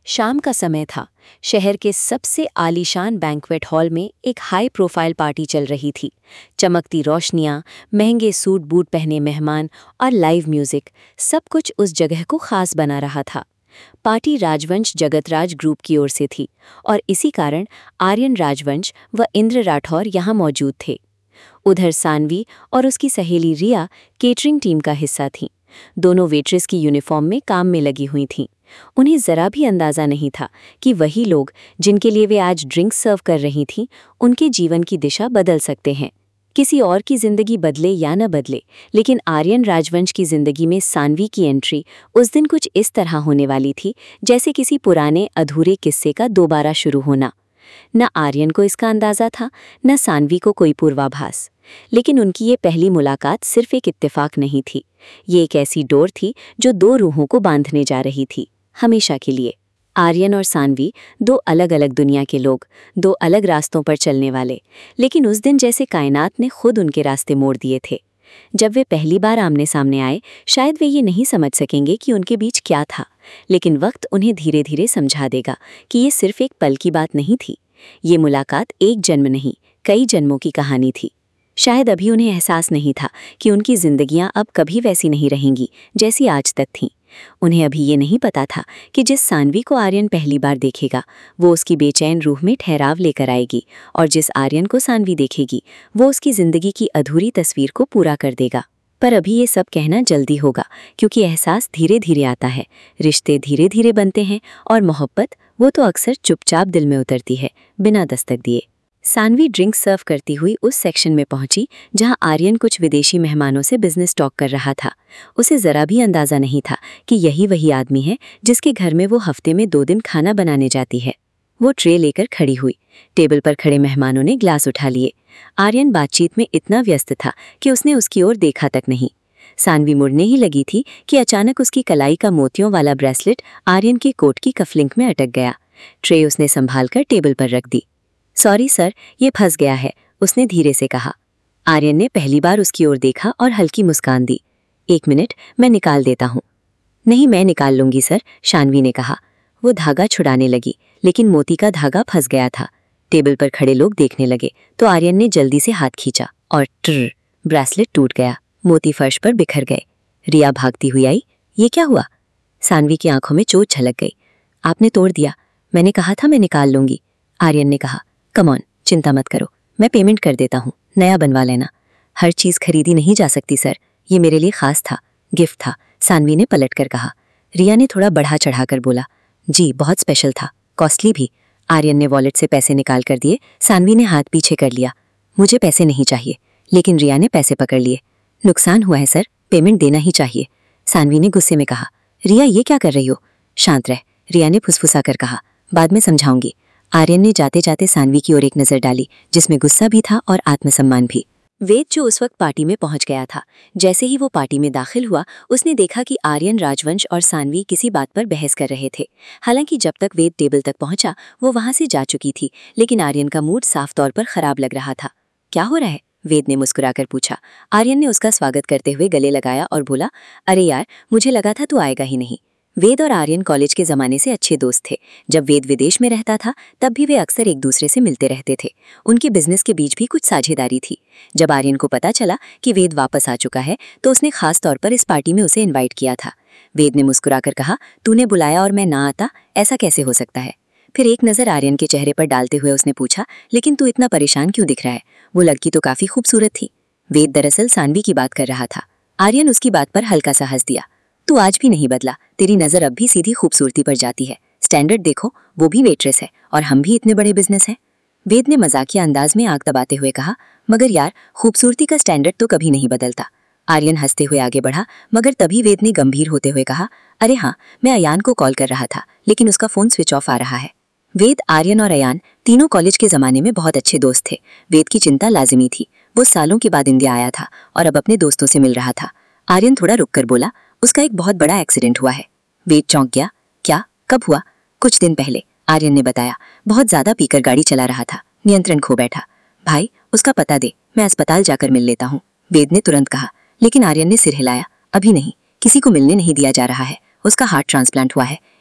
शाम का समय था। शहर के सबसे आलीशान बैंक्वेट हॉल में एक हाई प्रोफाइल पार्टी चल रही थी। चमकती रोशनियां, महंगे सूट बूट पहने मेहमान और लाइव म्यूजिक, सब कुछ उस जगह को खास बना रहा था। पार्टी राजवंश जगतराज ग्रुप की ओर से थी और इसी कारण आर्यन राजवंश व इंद्र राठौर यहाँ मौजूद थे। उधर सानवी और उसकी सहेली रिया केटरिंग टीम का हिस्सा थीं। दोनों वेट्रेस की यूनिफॉर्म में काम में लगी हुई थीं। उन्हें जरा भी अंदाजा नहीं था कि वही लोग जिनके लिए वे आज ड्रिंक्स सर्व कर रही थीं, उनके जीवन की दिशा बदल सकते हैं। किसी और की जिंदगी बदले या न बदले, लेकिन आर्यन राजवंश की जिंदगी में सानवी की एंट्री उस दिन कुछ इस तरह होने वाली थी जैसे किसी पुराने अधूरे किस्से का दोबारा शुरू होना। न आर्यन को इसका अंदाजा था, न सानवी को कोई पूर्वाभास। लेकिन उनकी ये पहली मुलाकात सिर्फ एक इत्तेफाक नहीं थी। ये एक ऐसी डोर थी जो दो रूहों को बांधने जा रही थी, हमेशा के लिए। आर्यन और सानवी दो अलग अलग दुनिया के लोग, दो अलग रास्तों पर चलने वाले, लेकिन उस दिन जैसे कायनात ने खुद उनके रास्ते मोड़ दिए थे। जब वे पहली बार आमने सामने आए, शायद वे ये नहीं समझ सकेंगे कि उनके बीच क्या था, लेकिन वक्त उन्हें धीरे धीरे समझा देगा कि ये सिर्फ एक पल की बात नहीं थी। ये मुलाकात एक जन्म नहीं, कई जन्मों की कहानी थी। शायद अभी उन्हें एहसास नहीं था कि उनकी जिंदगियां अब कभी वैसी नहीं रहेंगी जैसी आज तक थीं। उन्हें अभी ये नहीं पता था कि जिस सानवी को आर्यन पहली बार देखेगा, वो उसकी बेचैन रूह में ठहराव लेकर आएगी, और जिस आर्यन को सानवी देखेगी, वो उसकी जिंदगी की अधूरी तस्वीर को पूरा कर देगा। पर अभी ये सब कहना जल्दी होगा, क्योंकि एहसास धीरे धीरे आता है, रिश्ते धीरे धीरे बनते हैं, और मोहब्बत वो तो अक्सर चुपचाप दिल में उतरती है, बिना दस्तक दिए। सानवी ड्रिंक सर्व करती हुई उस सेक्शन में पहुंची जहां आर्यन कुछ विदेशी मेहमानों से बिजनेस टॉक कर रहा था। उसे जरा भी अंदाजा नहीं था कि यही वही आदमी है जिसके घर में वो हफ्ते में 2 दिन खाना बनाने जाती है। वो ट्रे लेकर खड़ी हुई। टेबल पर खड़े मेहमानों ने ग्लास उठा लिए। आर्यन बातचीत में इतना व्यस्त था कि उसने उसकी ओर देखा तक नहीं। सानवी मुड़ने ही लगी थी कि अचानक उसकी कलाई का मोतियों वाला ब्रेसलेट आर्यन के कोट की कफलिंग में अटक गया। ट्रे उसने संभाल कर टेबल पर रख दी। सॉरी सर, ये फंस गया है, उसने धीरे से कहा। आर्यन ने पहली बार उसकी ओर देखा और हल्की मुस्कान दी। 1 मिनट, मैं निकाल देता हूँ। नहीं, मैं निकाल लूंगी सर, शानवी ने कहा। वो धागा छुड़ाने लगी, लेकिन मोती का धागा फंस गया था। टेबल पर खड़े लोग देखने लगे तो आर्यन ने जल्दी से हाथ खींचा और ट्र, ब्रेसलेट टूट गया। मोती फर्श पर बिखर गए। रिया भागती हुई आई। ये क्या हुआ? सानवी की आंखों में चोट झलक गई। आपने तोड़ दिया। मैंने कहा था मैं निकाल लूंगी, आर्यन ने कहा। कम ऑन, चिंता मत करो, मैं पेमेंट कर देता हूँ, नया बनवा लेना। हर चीज़ खरीदी नहीं जा सकती सर, ये मेरे लिए खास था, गिफ्ट था, सानवी ने पलट कर कहा। रिया ने थोड़ा बढ़ा चढ़ाकर बोला, जी बहुत स्पेशल था, कॉस्टली भी। आर्यन ने वॉलेट से पैसे निकाल कर दिए। सानवी ने हाथ पीछे कर लिया। मुझे पैसे नहीं चाहिए, लेकिन रिया ने पैसे पकड़ लिए। नुकसान हुआ है सर, पेमेंट देना ही चाहिए, सानवी ने गुस्से में कहा। रिया ये क्या कर रही हो? शांत रह, रिया ने फुसफुसा कर कहा। बाद में समझाऊंगी। आर्यन ने जाते जाते सानवी की ओर एक नजर डाली, जिसमें गुस्सा भी था और आत्मसम्मान भी। वेद जो उस वक्त पार्टी में पहुंच गया था, जैसे ही वो पार्टी में दाखिल हुआ, उसने देखा कि आर्यन राजवंश और सानवी किसी बात पर बहस कर रहे थे। हालांकि जब तक वेद टेबल तक पहुंचा, वो वहां से जा चुकी थी, लेकिन आर्यन का मूड साफ तौर पर खराब लग रहा था। क्या हो रहा है? वेद ने मुस्कुराकर पूछा। आर्यन ने उसका स्वागत करते हुए गले लगाया और बोला, अरे यार, मुझे लगा था तू आएगा ही नहीं। वेद और आर्यन कॉलेज के ज़माने से अच्छे दोस्त थे। जब वेद विदेश में रहता था, तब भी वे अक्सर एक दूसरे से मिलते रहते थे। उनके बिजनेस के बीच भी कुछ साझेदारी थी। जब आर्यन को पता चला कि वेद वापस आ चुका है, तो उसने खास तौर पर इस पार्टी में उसे इन्वाइट किया था। वेद ने मुस्कुराकर कहा, तूने बुलाया और मैं ना आता, ऐसा कैसे हो सकता है? फिर एक नज़र आर्यन के चेहरे पर डालते हुए उसने पूछा, लेकिन तू इतना परेशान क्यों दिख रहा है? वो लड़की तो काफ़ी खूबसूरत थी। वेद दरअसल सानवी की बात कर रहा था। आर्यन उसकी बात पर हल्का सा हंस दिया। तू आज भी नहीं बदला, तेरी नज़र अब भी सीधी खूबसूरती पर जाती है। स्टैंडर्ड देखो, वो भी वेट्रेस है और हम भी इतने बड़े बिजनेस हैं। वेद ने मजाकिया अंदाज में आंख दबाते हुए कहा, मगर यार, खूबसूरती का स्टैंडर्ड तो कभी नहीं बदलता। आर्यन हंसते हुए आगे बढ़ा, मगर तभी वेद ने गंभीर होते हुए कहा, अरे हाँ, मैं अयान को कॉल कर रहा था, लेकिन उसका फ़ोन स्विच ऑफ आ रहा है। वेद, आर्यन और अयान तीनों कॉलेज के ज़माने में बहुत अच्छे दोस्त थे। वेद की चिंता लाजिमी थी। वो सालों के बाद इंडिया आया था और अब अपने दोस्तों से मिल रहा था। आर्यन थोड़ा रुककर बोला, उसका एक बहुत बड़ा एक्सीडेंट हुआ है। वेद चौंक गया। क्या? कब हुआ? कुछ दिन पहले, आर्यन ने बताया। बहुत ज्यादा पीकर गाड़ी चला रहा था, नियंत्रण खो बैठा। भाई, उसका पता दे, मैं अस्पताल जाकर मिल लेता हूँ, वेद ने तुरंत कहा। लेकिन आर्यन ने सिर हिलाया। अभी नहीं, किसी को मिलने नहीं दिया जा रहा है। उसका हार्ट ट्रांसप्लांट हुआ है,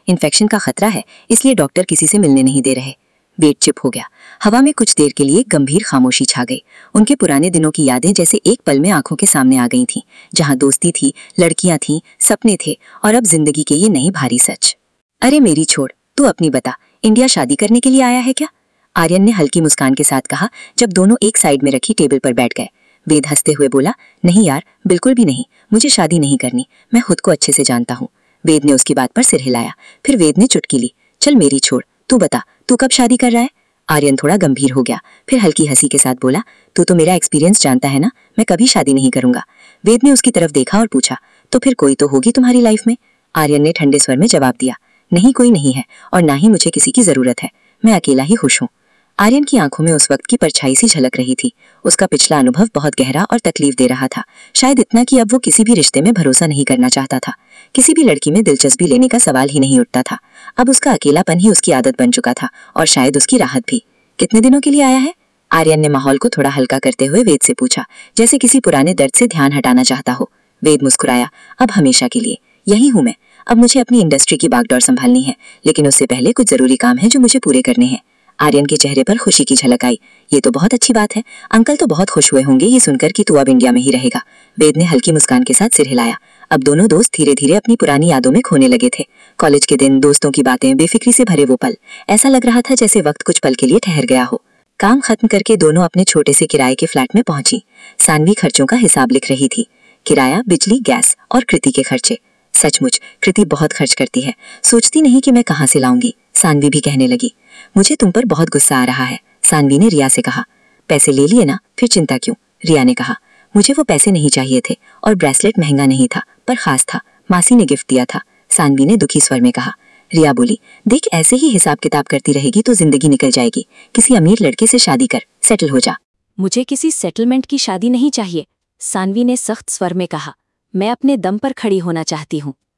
इन्फेक्शन का खतरा है, इसलिए डॉक्टर किसी से मिलने नहीं दे रहे। वेद चुप हो गया। हवा में कुछ देर के लिए गंभीर खामोशी छा गई। उनके पुराने दिनों की यादें जैसे एक पल में आंखों के सामने आ गई थीं, जहां दोस्ती थी, लड़कियां थीं, सपने थे और अब जिंदगी के ये नहीं भारी सच। अरे मेरी छोड़, तू अपनी बता, इंडिया शादी करने के लिए आया है क्या? आर्यन ने हल्की मुस्कान के साथ कहा जब दोनों एक साइड में रखी टेबल पर बैठ गए। वेद हंसते हुए बोला, नहीं यार, बिल्कुल भी नहीं, मुझे शादी नहीं करनी, मैं खुद को अच्छे से जानता हूँ। वेद ने उसकी बात पर सिर हिलाया। फिर वेद ने चुटकी ली। चल मेरी छोड़, तू बता, तू कब शादी कर रहा है? आर्यन थोड़ा गंभीर हो गया, फिर हल्की हंसी के साथ बोला, तू तो मेरा एक्सपीरियंस जानता है ना, मैं कभी शादी नहीं करूंगा। वेद ने उसकी तरफ देखा और पूछा, तो फिर कोई तो होगी तुम्हारी लाइफ में? आर्यन ने ठंडे स्वर में जवाब दिया, नहीं, कोई नहीं है और ना ही मुझे किसी की जरूरत है, मैं अकेला ही खुश हूँ। आर्यन की आंखों में उस वक्त की परछाई सी झलक रही थी। उसका पिछला अनुभव बहुत गहरा और तकलीफ दे रहा था, शायद इतना कि अब वो किसी भी रिश्ते में भरोसा नहीं करना चाहता था। किसी भी लड़की में दिलचस्पी लेने का सवाल ही नहीं उठता था। अब उसका अकेलापन ही उसकी आदत बन चुका था और शायद उसकी राहत भी। कितने दिनों के लिए आया है? आर्यन ने माहौल को थोड़ा हल्का करते हुए वेद से पूछा, जैसे किसी पुराने दर्द से ध्यान हटाना चाहता हो। वेद मुस्कुराया, अब हमेशा के लिए यही हूँ मैं। अब मुझे अपनी इंडस्ट्री की बागडोर संभालनी है, लेकिन उससे पहले कुछ जरूरी काम है जो मुझे पूरे करने हैं। आर्यन के चेहरे पर खुशी की झलक आई। ये तो बहुत अच्छी बात है, अंकल तो बहुत खुश हुए होंगे ये सुनकर कि तू अब इंडिया में ही रहेगा। वेद ने हल्की मुस्कान के साथ सिर हिलाया। अब दोनों दोस्त धीरे धीरे अपनी पुरानी यादों में खोने लगे थे। कॉलेज के दिन, दोस्तों की बातें, बेफिक्री से भरे वो पल, ऐसा लग रहा था जैसे वक्त कुछ पल के लिए ठहर गया हो। काम खत्म करके दोनों अपने छोटे से किराए के फ्लैट में पहुंची। सानवी खर्चों का हिसाब लिख रही थी, किराया, बिजली, गैस और कृति के खर्चे। सचमुच कृति बहुत खर्च करती है, सोचती नहीं कि मैं कहाँ से लाऊंगी। सानवी भी कहने लगी, मुझे तुम पर बहुत गुस्सा आ रहा है। सानवी ने रिया से कहा, पैसे ले लिए ना, फिर चिंता क्यों? रिया ने कहा, मुझे वो पैसे नहीं चाहिए थे और ब्रेसलेट महंगा नहीं था पर खास था, मासी ने गिफ्ट दिया था। सानवी ने दुखी स्वर में कहा। रिया बोली, देख ऐसे ही हिसाब किताब करती रहेगी तो जिंदगी निकल जाएगी, किसी अमीर लड़के से शादी कर, सेटल हो जा। मुझे किसी सेटलमेंट की शादी नहीं चाहिए, सानवी ने सख्त स्वर में कहा। मैं अपने दम पर खड़ी होना चाहती हूँ।